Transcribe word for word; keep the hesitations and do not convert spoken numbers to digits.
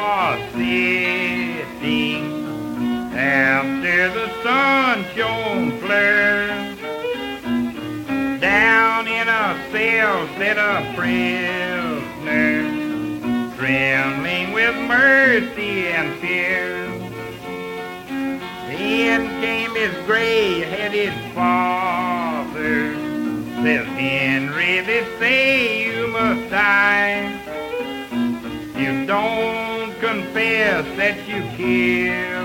was sitting after the sun shone clear, down in a cell sat a prisoner, trembling with mercy and fear. In came his gray-headed father, says, Henry, they say you must die. You don't confess that you killed